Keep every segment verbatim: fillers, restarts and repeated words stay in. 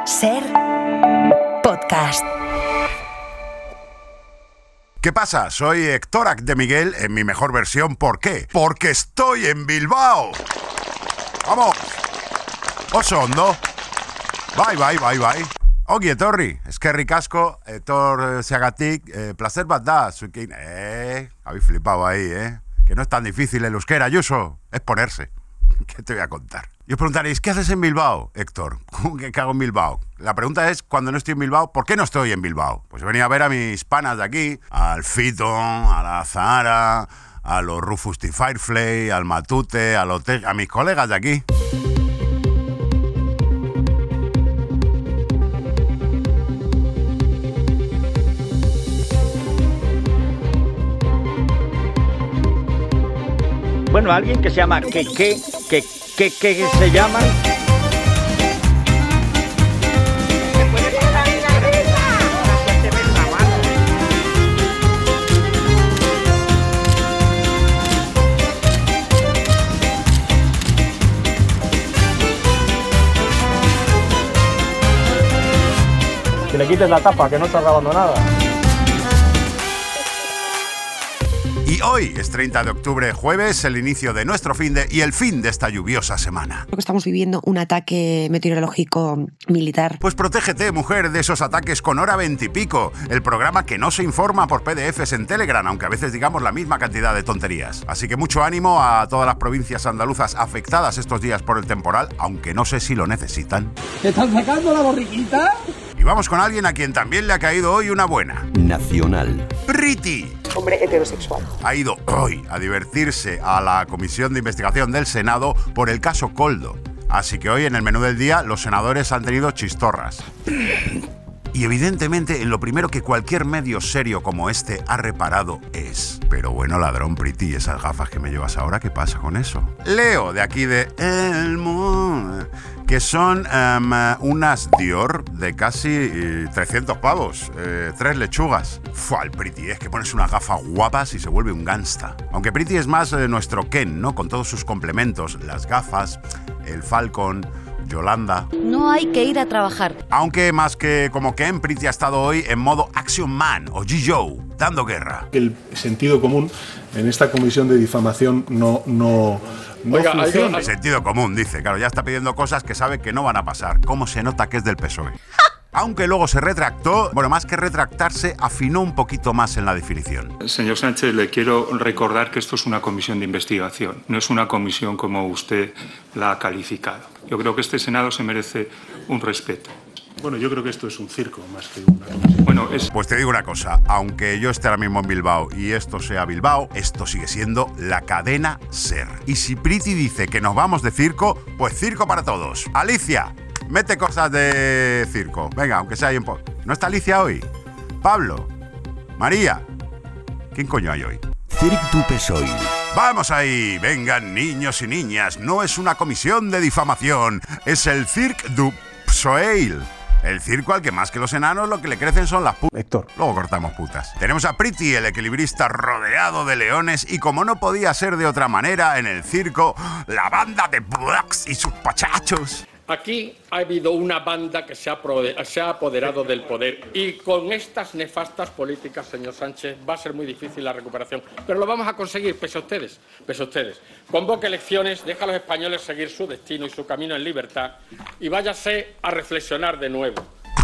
Ser podcast. ¿Qué pasa? Soy Héctor de Miguel en mi mejor versión. ¿Por qué? Porque estoy en Bilbao. ¡Vamos! Oso hondo. Bye, bye, bye, bye. Ongi etorri, eskerrik asko, etor seagatik, eh, placer bat da, zuekin. Eh, habéis flipado ahí, eh. Que no es tan difícil el euskera, Ayuso, es ponerse. ¿Qué te voy a contar? Y os preguntaréis, ¿qué haces en Bilbao, Héctor? ¿Qué hago en Bilbao? La pregunta es, cuando no estoy en Bilbao, ¿por qué no estoy en Bilbao? Pues he venido a ver a mis panas de aquí, al Fito, a la Zahara, a los Rufus T. Firefly, al Matute, a, los te- a mis colegas de aquí. Bueno, alguien que se llama que que que que que se llama. Que le quites la tapa, que no está grabando nada. Y hoy es treinta de octubre, jueves, el inicio de nuestro finde y el fin de esta lluviosa semana. Creo que estamos viviendo un ataque meteorológico militar. Pues protégete, mujer, de esos ataques con Hora veintipico, el programa que no se informa por P D Fs en Telegram, aunque a veces digamos la misma cantidad de tonterías. Así que mucho ánimo a todas las provincias andaluzas afectadas estos días por el temporal, aunque no sé si lo necesitan. ¿Te están sacando la borriquita? Y vamos con alguien a quien también le ha caído hoy una buena. Nacional. Priti. Hombre heterosexual. Ha ido hoy a divertirse a la Comisión de Investigación del Senado por el caso Koldo. Así que hoy en el menú del día los senadores han tenido chistorras. Y evidentemente en lo primero que cualquier medio serio como este ha reparado es... Pero bueno, ladrón, Priti, ¿y esas gafas que me llevas ahora? ¿Qué pasa con eso? Leo, de aquí de El Mundo, que son um, unas Dior de casi eh, trescientos pavos, eh, tres lechugas. Fua, el Priti, es que pones unas gafas guapas y se vuelve un gangsta. Aunque Priti es más eh, nuestro Ken, ¿no? Con todos sus complementos, las gafas, el Falcon... Yolanda. No hay que ir a trabajar. Aunque más que como Ken, Priti ha estado hoy en modo Action Man o G. Joe, dando guerra. El sentido común en esta comisión de difamación no, no, no Oiga, funciona. El sentido común, dice. Claro, ya está pidiendo cosas que sabe que no van a pasar. ¿Cómo se nota que es del P S O E? Aunque luego se retractó, bueno, más que retractarse, afinó un poquito más en la definición. Señor Sánchez, le quiero recordar que esto es una comisión de investigación, no es una comisión como usted la ha calificado. Yo creo que este Senado se merece un respeto. Bueno, yo creo que esto es un circo más que una comisión. Bueno, es... Pues te digo una cosa, aunque yo esté ahora mismo en Bilbao y esto sea Bilbao, esto sigue siendo la cadena SER. Y si Priti dice que nos vamos de circo, pues circo para todos. Alicia, mete cosas de circo. Venga, aunque sea ahí en... Po- ¿No está Alicia hoy? Pablo, María, ¿quién coño hay hoy? Cirque du Pesoil. ¡Vamos ahí! Vengan niños y niñas, no es una comisión de difamación, es el Cirque du Soleil. El circo al que más que los enanos lo que le crecen son las putas. Héctor. Luego cortamos putas. Tenemos a Priti, el equilibrista rodeado de leones, y como no podía ser de otra manera, en el circo, la banda de Blacks y sus pachachos. Aquí ha habido una banda que se ha, prode- se ha apoderado del poder y con estas nefastas políticas, señor Sánchez, va a ser muy difícil la recuperación. Pero lo vamos a conseguir, pese a ustedes, pese a ustedes. Convoque elecciones, deja a los españoles seguir su destino y su camino en libertad y váyase a reflexionar de nuevo.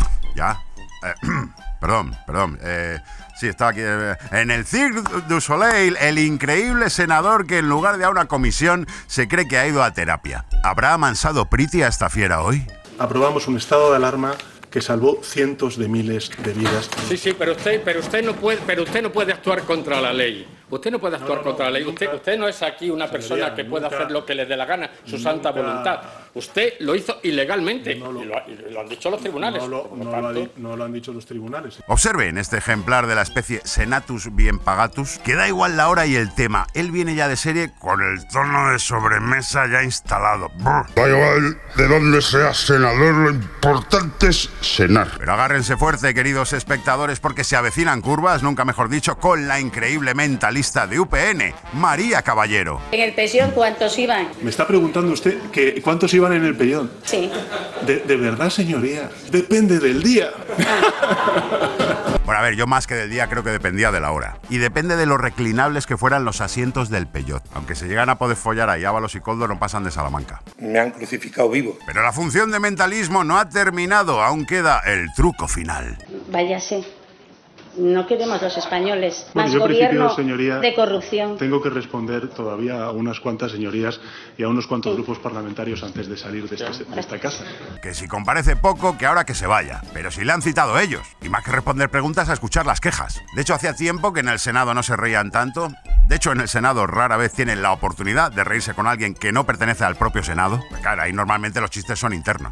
Ya. Eh, perdón, perdón. Eh, sí, estaba aquí. Eh, en el Cirque du Soleil, el increíble senador que en lugar de a una comisión se cree que ha ido a terapia. ¿Habrá amansado Priti a esta fiera hoy? Aprobamos un estado de alarma que salvó cientos de miles de vidas. Sí, sí, pero usted, pero usted no puede, pero usted no puede actuar contra la ley. Usted no puede actuar No, no, contra la ley. nunca, Usted, usted no es aquí una persona señoría, que pueda nunca, hacer lo que le dé la gana, su nunca, santa voluntad. Usted lo hizo ilegalmente No lo- y, lo, y lo han dicho los tribunales. No lo, Por lo no lo ha tanto, di- no lo han dicho los tribunales. Observen este ejemplar de la especie Senatus bien pagatus, que da igual la hora y el tema. Él viene ya de serie con el tono de sobremesa ya instalado. Brr. Da igual de dónde seas senador, lo importante es cenar. Pero agárrense fuerte, queridos espectadores, porque se avecinan curvas, nunca mejor dicho, con la increíble mentalista de U P N, María Caballero. En el pensión, ¿cuántos iban? Me está preguntando usted que cuántos iban iban en el pellón. Sí. De, de verdad, señoría, depende del día. Bueno, a ver, yo más que del día creo que dependía de la hora. Y depende de lo reclinables que fueran los asientos del Peugeot. Aunque se llegan a poder follar ahí, Ábalos y Koldo no pasan de Salamanca. Me han crucificado vivo. Pero la función de mentalismo no ha terminado, aún queda el truco final. Váyase. No queremos los españoles Bueno, más yo gobierno principio, señoría, de corrupción. Tengo que responder todavía a unas cuantas señorías y a unos cuantos sí. grupos parlamentarios antes de salir de, este, de esta casa. Que si comparece poco, que ahora que se vaya. Pero si le han citado ellos. Y más que responder preguntas, a escuchar las quejas. De hecho, hacía tiempo que en el Senado no se reían tanto. De hecho, en el Senado rara vez tienen la oportunidad de reírse con alguien que no pertenece al propio Senado. Pues claro, ahí normalmente los chistes son internos.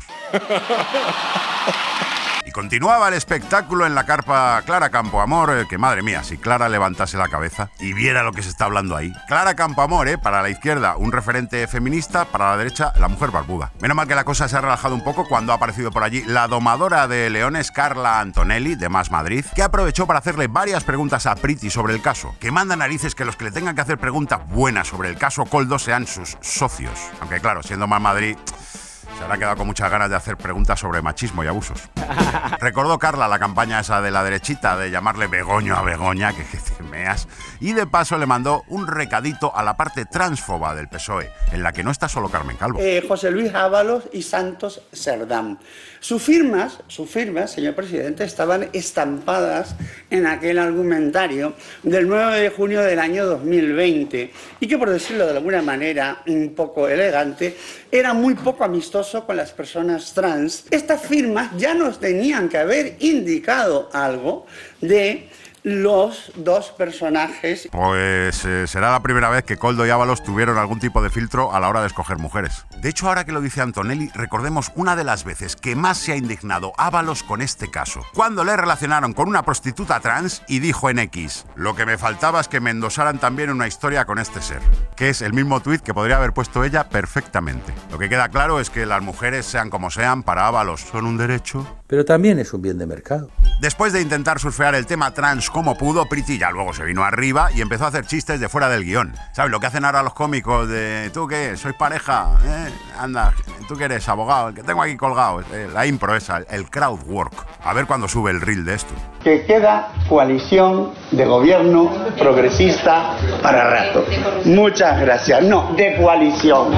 Y continuaba el espectáculo en la carpa Clara Campoamor, que madre mía, si Clara levantase la cabeza y viera lo que se está hablando ahí. Clara Campoamor, ¿eh? Para la izquierda un referente feminista, para la derecha la mujer barbuda. Menos mal que la cosa se ha relajado un poco cuando ha aparecido por allí la domadora de leones Carla Antonelli, de Más Madrid, que aprovechó para hacerle varias preguntas a Priti sobre el caso. Que manda narices que los que le tengan que hacer preguntas buenas sobre el caso Koldo sean sus socios. Aunque claro, siendo Más Madrid... se habrá quedado con muchas ganas de hacer preguntas sobre machismo y abusos. Recordó Carla la campaña esa de la derechita de llamarle Begoño a Begoña, que, que te meas, y de paso le mandó un recadito a la parte transfoba del P S O E, en la que no está solo Carmen Calvo. Eh, José Luis Ábalos y Santos Serdán. Sus firmas, sus firmas, señor presidente, estaban estampadas en aquel argumentario del nueve de junio del año dos mil veinte y que, por decirlo de alguna manera un poco elegante, era muy poco amistoso con las personas trans. Estas firmas ya nos tenían que haber indicado algo de los dos personajes. Pues eh, será la primera vez que Koldo y Ábalos tuvieron algún tipo de filtro a la hora de escoger mujeres. De hecho, ahora que lo dice Antonelli, recordemos una de las veces que más se ha indignado Ábalos con este caso. Cuando le relacionaron con una prostituta trans y dijo en X: lo que me faltaba es que me endosaran también una historia con este ser. Que es el mismo tuit que podría haber puesto ella perfectamente. Lo que queda claro es que las mujeres, sean como sean, para Ábalos son un derecho. Pero también es un bien de mercado. Después de intentar surfear el tema trans como pudo, Priti ya luego se vino arriba y empezó a hacer chistes de fuera del guión. ¿Sabes lo que hacen ahora los cómicos de tú qué, sois pareja? ¿Eh? Anda, tú que eres abogado, el que tengo aquí colgado. Eh, la impro esa, el crowd work. A ver cuándo sube el reel de esto. Que queda coalición de gobierno progresista para rato. Muchas gracias. No, de coalición.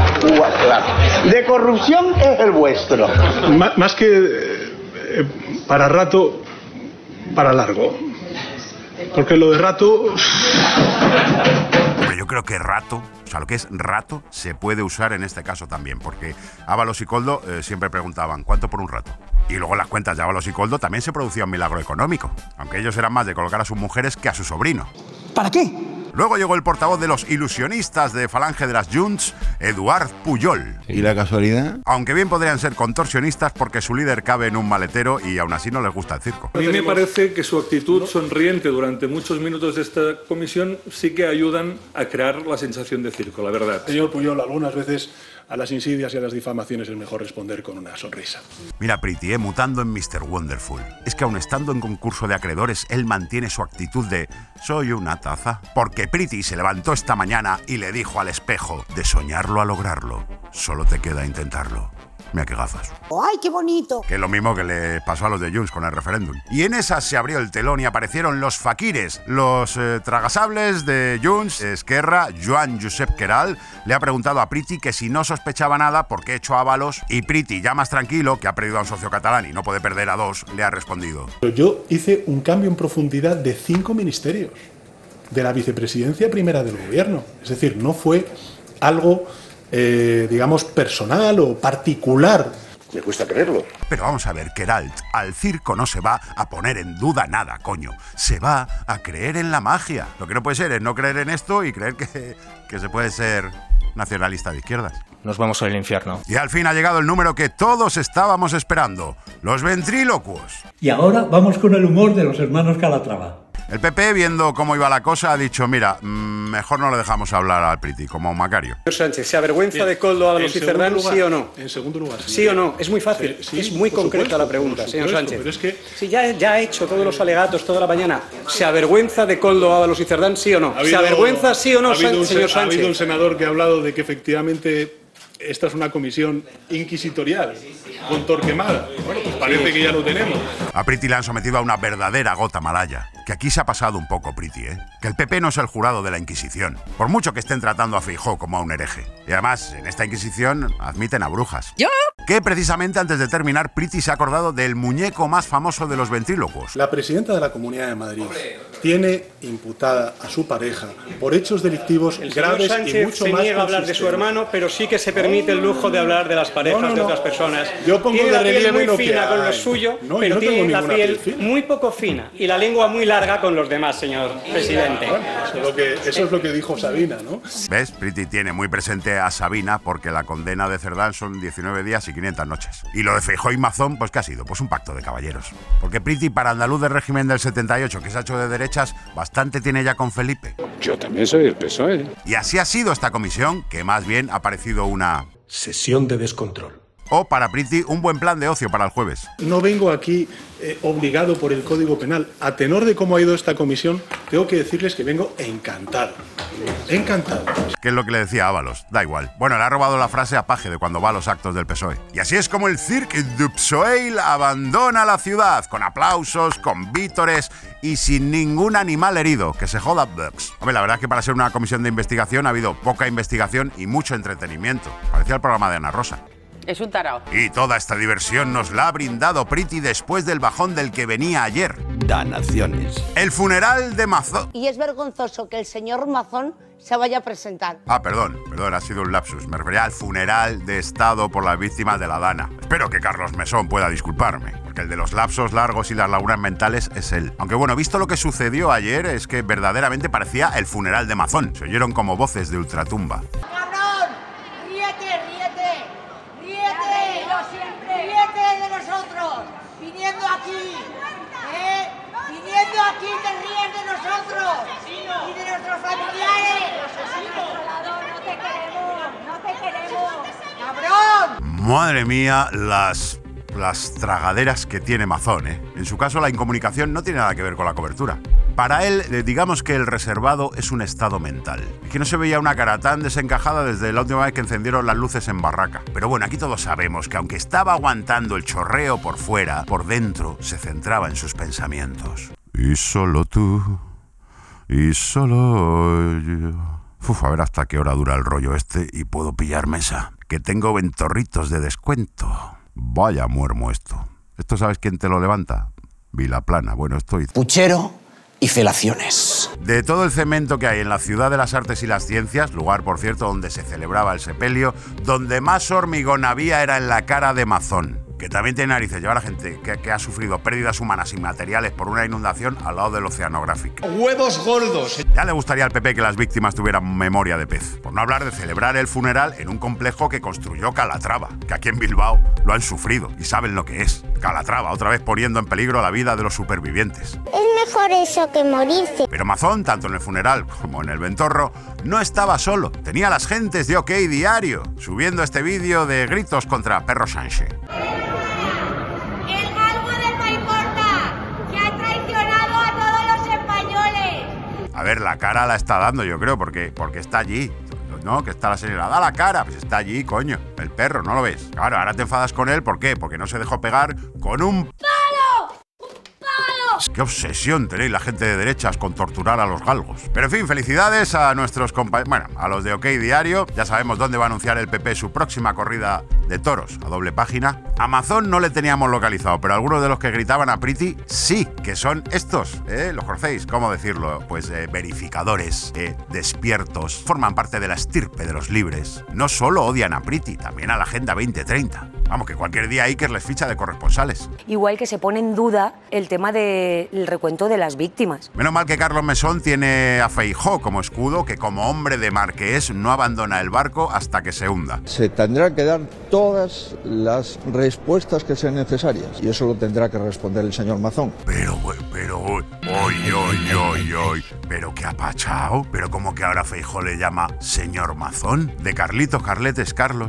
De corrupción es el vuestro. M- más que eh, para rato, para largo. Porque lo de rato... Pero yo creo que rato, o sea, lo que es rato, se puede usar en este caso también, porque Ábalos y Koldo eh, siempre preguntaban ¿cuánto por un rato? Y luego en las cuentas de Ábalos y Koldo también se producía un milagro económico, aunque ellos eran más de colocar a sus mujeres que a su sobrino. ¿Para qué? Luego llegó el portavoz de los ilusionistas de Falange de las Junts, Eduard Pujol. ¿Y la casualidad? Aunque bien podrían ser contorsionistas porque su líder cabe en un maletero y aún así no les gusta el circo. A mí me parece que su actitud sonriente durante muchos minutos de esta comisión sí que ayudan a crear la sensación de circo, la verdad. Señor Pujol, algunas veces a las insidias y a las difamaciones es mejor responder con una sonrisa. Mira, Priti, eh, mutando en mister Wonderful. Es que aun estando en concurso de acreedores, él mantiene su actitud de soy una taza. Porque Priti se levantó esta mañana y le dijo al espejo: de soñarlo a lograrlo, solo te queda intentarlo. Mira qué gafas. ¡Ay, qué bonito! Que es lo mismo que le pasó a los de Junts con el referéndum. Y en esas se abrió el telón y aparecieron los faquires, los eh, tragasables de Junts. Esquerra, Joan Josep Queralt, le ha preguntado a Priti que si no sospechaba nada por qué echó a Ábalos, y Priti, ya más tranquilo, que ha perdido a un socio catalán y no puede perder a dos, le ha respondido: yo hice un cambio en profundidad de cinco ministerios, de la vicepresidencia primera del gobierno. Es decir, no fue algo... Eh, digamos, personal o particular. Me cuesta creerlo. Pero vamos a ver, Queralt, al circo no se va a poner en duda nada, coño. Se va a creer en la magia. Lo que no puede ser es no creer en esto y creer que, que se puede ser nacionalista de izquierdas. Nos vamos al infierno. Y al fin ha llegado el número que todos estábamos esperando: los ventrílocuos. Y ahora vamos con el humor de los hermanos Calatrava. El P P, viendo cómo iba la cosa, ha dicho: mira, mmm, mejor no le dejamos hablar al Priti, como Macario. Señor Sánchez, ¿se avergüenza Bien. de Koldo, Ábalos y Cerdán, lugar, sí o no? En segundo lugar. ¿Sí o no? Es muy fácil, sí, sí, es muy concreta supuesto, la pregunta, supuesto, señor Sánchez. Pero es que... Si ya, ya ha hecho todos los alegatos toda la mañana, ¿se avergüenza de Koldo, Ábalos y Cerdán, sí o no? Habido, ¿Se avergüenza, sí o no, ha habido un, señor Sánchez? Ha habido un senador que ha hablado de que efectivamente esta es una comisión inquisitorial con Torquemada. Bueno, pues parece que ya lo tenemos. A Priti le han sometido a una verdadera gota malaya. Que aquí se ha pasado un poco, Priti, ¿eh? Que el P P no es el jurado de la Inquisición. Por mucho que estén tratando a Feijóo como a un hereje. Y además, en esta Inquisición admiten a brujas. ¿Yo? Que precisamente antes de terminar, Priti se ha acordado del muñeco más famoso de los ventrílocos. La presidenta de la Comunidad de Madrid tiene imputada a su pareja por hechos delictivos el graves señor Sánchez y mucho se más niega a hablar de su hermano, pero sí que se permite el lujo de hablar de las parejas no, no, no. de otras personas. Yo pongo tiene de la piel relieve muy lo que fina con lo hay. suyo, No, pero no tengo tiene la ninguna piel piel fina. muy poco fina y la lengua muy larga con los demás, señor presidente. Bueno, eso, es lo que, eso es lo que dijo Sabina, ¿no? ¿Ves? Priti tiene muy presente a Sabina porque la condena de Cerdán son diecinueve días y quinientas noches. Y lo de Feijóo y Mazón, pues ¿qué ha sido? Pues un pacto de caballeros. Porque Priti, para andaluz del régimen del setenta y ocho, que se ha hecho de derechas, bastante tiene ya con Felipe. Yo también soy el P S O E. Y así ha sido esta comisión, que más bien ha parecido una... sesión de descontrol. O para Priti, un buen plan de ocio para el jueves. No vengo aquí eh, obligado por el Código Penal. A tenor de cómo ha ido esta comisión, tengo que decirles que vengo encantado. Encantado. Que es lo que le decía Ábalos, da igual. Bueno, le ha robado la frase a Paje de cuando va a los actos del P S O E. Y así es como el Cirque du Soleil abandona la ciudad, con aplausos, con vítores y sin ningún animal herido. Que se joda Bugs. Hombre, la verdad es que para ser una comisión de investigación ha habido poca investigación y mucho entretenimiento. Parecía el programa de Ana Rosa. Es un tarao. Y toda esta diversión nos la ha brindado Priti después del bajón del que venía ayer. Danaciones. El funeral de Mazón. Y es vergonzoso que el señor Mazón se vaya a presentar. Ah, perdón, perdón, ha sido un lapsus. Me refería al funeral de Estado por las víctimas de la Dana. Espero que Carlos Mesón pueda disculparme, porque el de los lapsos largos y las lagunas mentales es él. Aunque bueno, visto lo que sucedió ayer, es que verdaderamente parecía el funeral de Mazón. Se oyeron como voces de ultratumba. ¡Cabrón! ¡Ríete, ríete! ¡Ríete! ¡Yo siempre! ¡Ríete de nosotros! ¡Viniendo aquí! ¿Eh? ¡Viniendo aquí te ríes de nosotros! ¡Y de nuestros familiares! ¡No te queremos! ¡No te queremos! ¡Cabrón! Madre mía, las... las tragaderas que tiene Mazón, ¿eh? En su caso, la incomunicación no tiene nada que ver con la cobertura. Para él, eh, digamos que el reservado es un estado mental. Es que no se veía una cara tan desencajada desde la última vez que encendieron las luces en Barraca. Pero bueno, aquí todos sabemos que aunque estaba aguantando el chorreo por fuera, por dentro se centraba en sus pensamientos. Y solo tú, y solo yo... Uf, a ver hasta qué hora dura el rollo este y puedo pillar mesa. Que tengo ventorritos de descuento. Vaya muermo esto. ¿Esto sabes quién te lo levanta? Vilaplana. Bueno, estoy... Puchero y felaciones. De todo el cemento que hay en la Ciudad de las Artes y las Ciencias, lugar, por cierto, donde se celebraba el sepelio, donde más hormigón había era en la cara de Mazón. Que también tiene narices llevar a gente que, que ha sufrido pérdidas humanas y materiales por una inundación al lado del Oceanográfico. ¡Huevos gordos! Ya le gustaría al P P que las víctimas tuvieran memoria de pez. Por no hablar de celebrar el funeral en un complejo que construyó Calatrava, que aquí en Bilbao lo han sufrido y saben lo que es. Calatrava, otra vez poniendo en peligro la vida de los supervivientes. Es mejor eso que morirse. Pero Mazón, tanto en el funeral como en el ventorro, no estaba solo. Tenía a las gentes de OK Diario, subiendo este vídeo de gritos contra Perro Sánchez. A ver, la cara la está dando, yo creo, porque, porque está allí. No, que está la señora, da la cara, pues está allí, coño. El perro, ¿no lo ves? Claro, ahora te enfadas con él, ¿por qué? Porque no se dejó pegar con un... ¡Palo! ¡Un palo! Qué obsesión tenéis la gente de derechas con torturar a los galgos. Pero en fin, felicidades a nuestros compañeros, bueno, a los de OK Diario. Ya sabemos dónde va a anunciar el P P su próxima corrida de toros, a doble página. A Mazón no le teníamos localizado, pero algunos de los que gritaban a Priti sí, que son estos, ¿eh? ¿Los conocéis? ¿Cómo decirlo? Pues eh, verificadores, eh, despiertos, forman parte de la estirpe de los libres. No solo odian a Priti, también a la Agenda veinte treinta. Vamos, que cualquier día Iker les ficha de corresponsales. Igual que se pone en duda el tema del recuento de las víctimas. Menos mal que Carlos Mesón tiene a Feijóo como escudo, que como hombre de mar que es, no abandona el barco hasta que se hunda. Se tendrá que dar todas las respuestas que sean necesarias, y eso lo tendrá que responder el señor Mazón. Pero, pero, hoy, hoy, hoy, hoy, pero qué apachao, pero como que ahora Feijóo le llama señor Mazón, de Carlitos Carletes Carlos.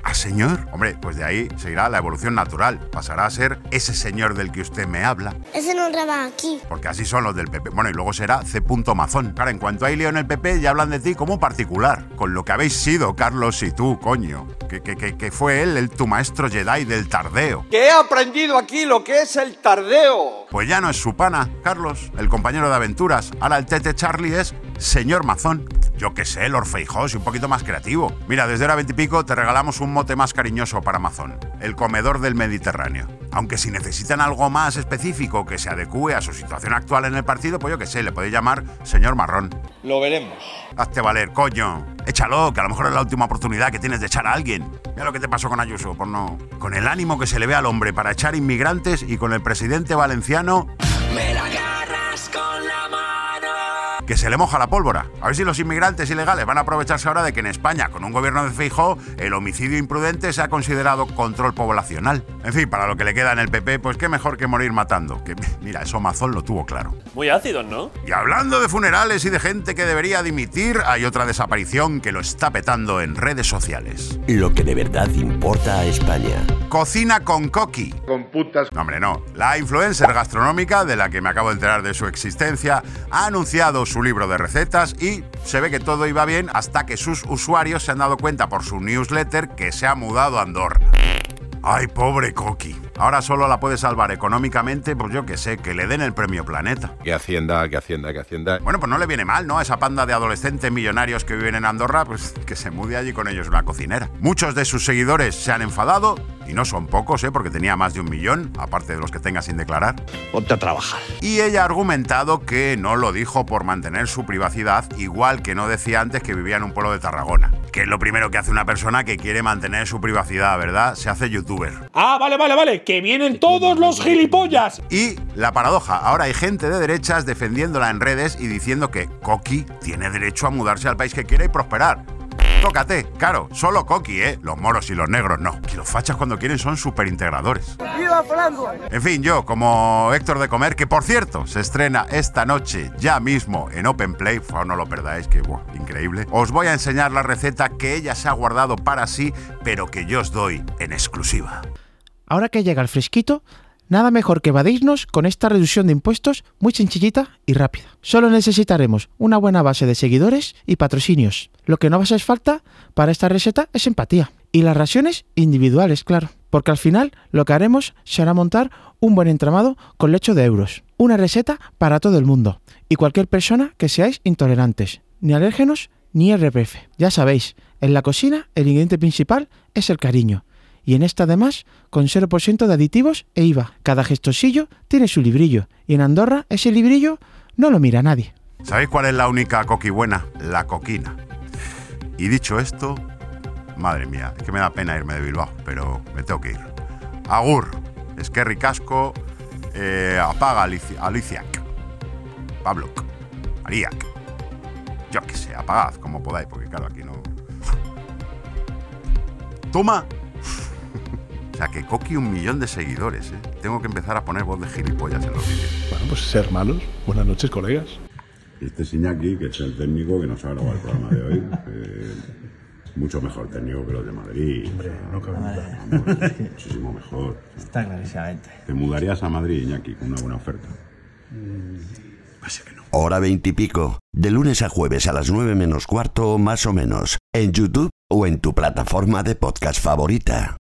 ¿A señor? Hombre, pues de ahí seguirá la evolución natural. Pasará a ser ese señor del que usted me habla. Ese no trabaja aquí. Porque así son los del P P. Bueno, y luego será C. Mazón. Claro, en cuanto hay lío en el P P, ya hablan de ti como particular. Con lo que habéis sido, Carlos y tú, coño. Que, que, que, que fue él el tu maestro Jedi del tardeo. Que he aprendido aquí lo que es el tardeo. Pues ya no es su pana, Carlos, el compañero de aventuras. Ahora el Tete Charlie es señor Mazón. Yo qué sé, Lord Feijóo, y un poquito más creativo. Mira, desde ahora veintipico te regalamos un mote más cariñoso para Mazón. El comedor del Mediterráneo. Aunque si necesitan algo más específico que se adecue a su situación actual en el partido, pues yo qué sé, le podéis llamar señor Marrón. Lo veremos. Hazte valer, coño. Échalo, que a lo mejor es la última oportunidad que tienes de echar a alguien. Mira lo que te pasó con Ayuso, por no... Con el ánimo que se le ve al hombre para echar inmigrantes y con el presidente valenciano... Me la agarras con la mano. Que se le moja la pólvora. A ver si los inmigrantes ilegales van a aprovecharse ahora de que en España, con un gobierno de Feijóo, el homicidio imprudente se ha considerado control poblacional. En fin, para lo que le queda en el P P, pues qué mejor que morir matando. Que mira, eso Mazón lo tuvo claro. Muy ácidos, ¿no? Y hablando de funerales y de gente que debería dimitir, hay otra desaparición que lo está petando en redes sociales. Lo que de verdad importa a España. Cocina con Coqui. Con putas. No, hombre, no. La influencer gastronómica, de la que me acabo de enterar de su existencia, ha anunciado su libro de recetas y se ve que todo iba bien hasta que sus usuarios se han dado cuenta por su newsletter que se ha mudado a Andorra. Ay, pobre Coqui. Ahora solo la puede salvar económicamente, pues yo que sé, que le den el premio Planeta. Que Hacienda, que Hacienda, que Hacienda. Bueno, pues no le viene mal, ¿no? A esa panda de adolescentes millonarios que viven en Andorra, pues que se mude allí con ellos una cocinera. Muchos de sus seguidores se han enfadado, y no son pocos, ¿eh? Porque tenía más de un millón, aparte de los que tenga sin declarar. Ponte a trabajar. Y ella ha argumentado que no lo dijo por mantener su privacidad, igual que no decía antes que vivía en un pueblo de Tarragona. Que es lo primero que hace una persona que quiere mantener su privacidad, ¿verdad? Se hace youtuber. Ah, vale, vale, vale, que vienen todos los gilipollas. Y la paradoja, ahora hay gente de derechas defendiéndola en redes y diciendo que Coqui tiene derecho a mudarse al país que quiera y prosperar. Tócate, claro, solo Coqui, ¿eh? Los moros y los negros no. Que los fachas cuando quieren son superintegradores. ¡Viva Franco! En fin, yo, como Héctor de Comer, que por cierto, se estrena esta noche, ya mismo, en Open Play, oh, no lo perdáis, que buah, increíble, os voy a enseñar la receta que ella se ha guardado para sí, pero que yo os doy en exclusiva. Ahora que llega el fresquito, nada mejor que evadirnos con esta reducción de impuestos muy sencillita y rápida. Solo necesitaremos una buena base de seguidores y patrocinios. Lo que no va a hacer falta para esta receta es empatía. Y las raciones individuales, claro. Porque al final lo que haremos será montar un buen entramado con lecho de euros. Una receta para todo el mundo. Y cualquier persona que seáis intolerantes. Ni alérgenos ni R P F. Ya sabéis, en la cocina el ingrediente principal es el cariño. Y en esta además con cero por ciento de aditivos e I V A. Cada gestosillo tiene su librillo. Y en Andorra ese librillo no lo mira nadie. ¿Sabéis cuál es la única coqui buena? La coquina. Y dicho esto, madre mía, es que me da pena irme de Bilbao, pero me tengo que ir. Agur, Eskerrik asko, eh, apaga Alicia, Aliciac, Pabloc, Ariac. Yo qué sé, apagad como podáis, porque claro, aquí no... Toma. O sea, que Coqui un millón de seguidores, ¿eh? Tengo que empezar a poner voz de gilipollas en los vídeos. Bueno, pues ser malos. Buenas noches, colegas. Este es Iñaki, que es el técnico que nos ha grabado el programa de hoy. Eh, mucho mejor técnico que los de Madrid. Hombre, no cabe duda. Muchísimo mejor. Está clarísimamente. ¿Te mudarías a Madrid, Iñaki, con una buena oferta? Mm, parece que no. Hora veintipico. De lunes a jueves a las nueve menos cuarto, más o menos. En YouTube o en tu plataforma de podcast favorita.